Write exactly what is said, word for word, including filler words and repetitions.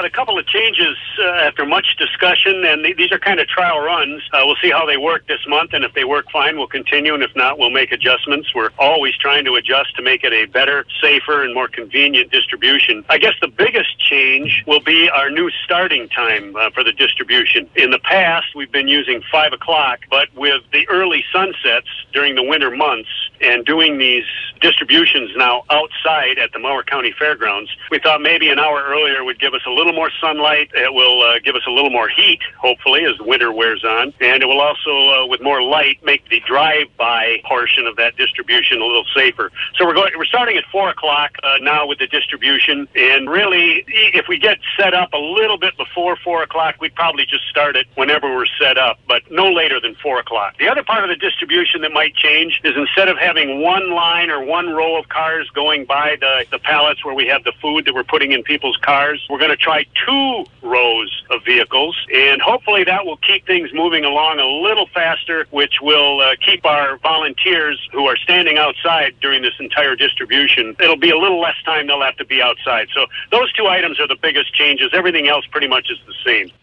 the couple of changes uh, after much discussion, and th- these are kind of trial runs. Uh, we'll see how they work this month, and if they work fine, we'll continue, and if not, we'll make adjustments. We're always trying to adjust to make it a better, safer, and more convenient distribution. I guess the biggest change will be our new starting time uh, for the distribution. In the past, we've been using five o'clock, but with the early sunsets during the winter months and doing these distributions now outside at the Mower County Fairgrounds, we thought maybe an hour earlier would give us a little more sunlight. It will uh, give us a little more heat, hopefully, as the winter wears on. And it will also, uh, with more light, make the drive-by portion of that distribution a little safer. So we're going. We're starting at four o'clock uh, now with the distribution. And really, if we get set up a little bit before four o'clock, we'd probably just start it whenever we're set up, but no later than four o'clock. The other part of the distribution that might change is instead of having one line or one row of cars going by the, the pallets where we have the food that we're putting in people's cars, we're going to try two rows of vehicles, and hopefully that will keep things moving along a little faster, which will uh, keep our volunteers who are standing outside during this entire distribution, it'll be a little less time they'll have to be outside. So those two items are the biggest changes. Everything else pretty much is the same.